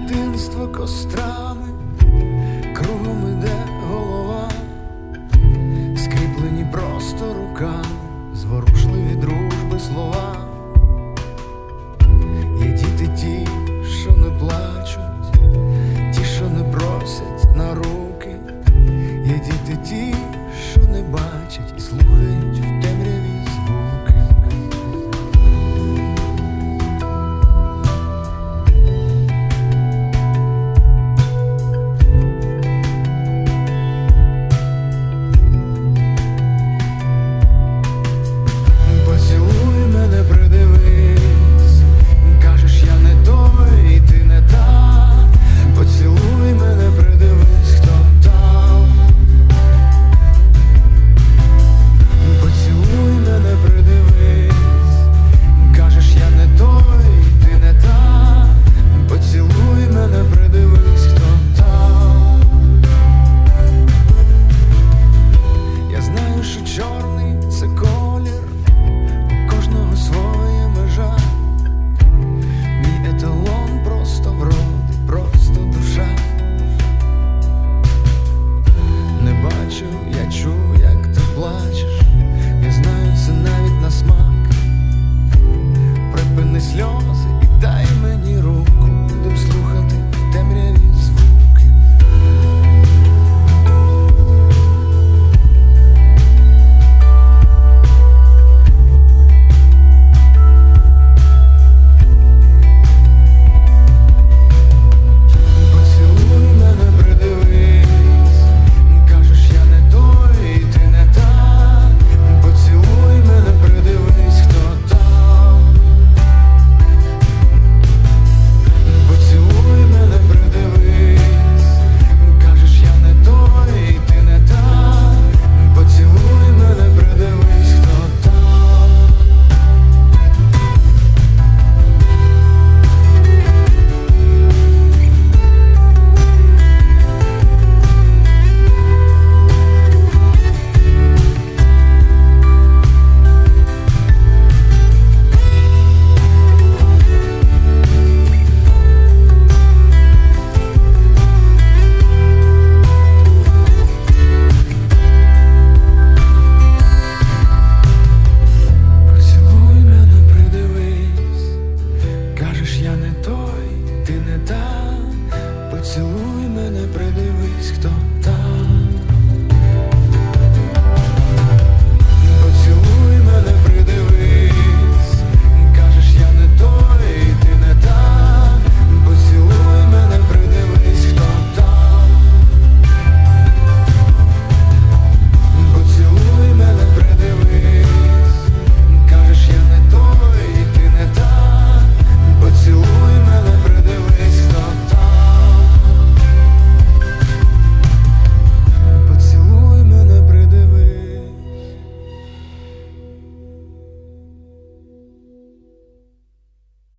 дитинство кострами, кругом іде голова, скріплені просто руками, зворушливі дружби слова. Є діти ті, що не плачуть, ті, що не просять на руки. Є діти ті, що не бачать і слухають в темряві звуки. Поцілуй мене, придивись, кажеш, я не той, і ти не та. Поцілуй мене, придивись, хто там. Поцілуй мене, придивись, кажеш, я не той, і ти не та. Поцілуй мене, придивись, хто там. Я знаю, що чорний – це колір, у кожного своя межа. Мій еталон просто вроди, просто душа. Не бачу, я чую, як ти плачеш. Я знаю, це навіть на смак. Припини сльози і дай мені руку. Будем слухати в темряві звуки. Поцілуй мене, придивись, кажеш, я не той, і ти не та. Поцілуй мене, придивись, хто там. Поцілуй мене, придивись, кажеш, я не той, і ти не та. Поцілуй мене, придивись, хто там. Поцілуй мене, придивись, кажеш, я не той, ти не та. Поцілуй